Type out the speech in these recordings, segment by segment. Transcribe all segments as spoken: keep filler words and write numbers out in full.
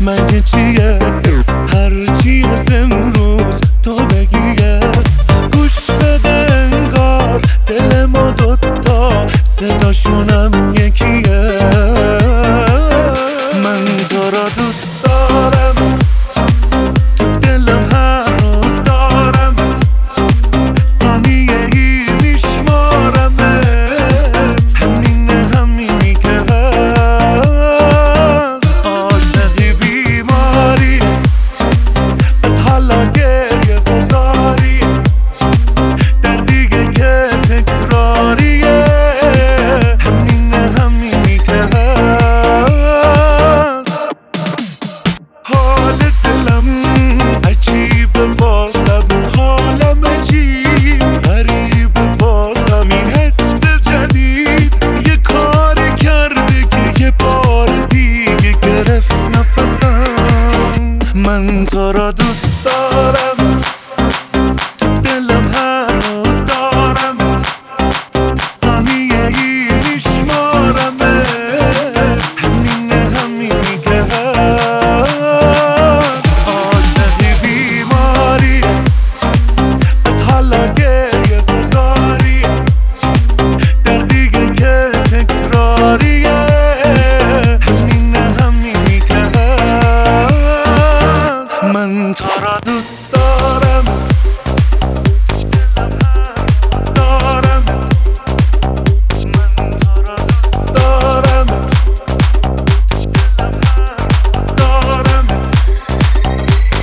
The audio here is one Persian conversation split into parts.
مگه چیه هرچی از امروز تو بگیه. گوش بده انگار دل ما دوتا صداشونم یکیه. من تو را دوست دارم، تو دلم هر روز دارمت، ثانیه ای میشمارمت، همینه همینی که هست. عاشقی بیماری از حالا گریه گذاری، دردیه که تکراریه، همینه همینی که هست. حال دلم عجیبه واسم، حالم عجیب غریبه واسم، این حس جدید یه کاری کرده که یه بار دیگه گرفت نفسم. من تو را دوست دارم، تو دلم هر روز دارمت، ثانیه ای میشمارمت، همینه همینی که هست. عاشقی بیماری از حالا گریه گذاری، دردیه که تکراریه، همینه همینی که هست. من تو را دوست دارم، دارمت، من تو را دوست دارم، دارمت،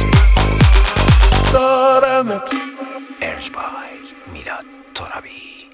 دارمت. ارج بای میلاد ترابی.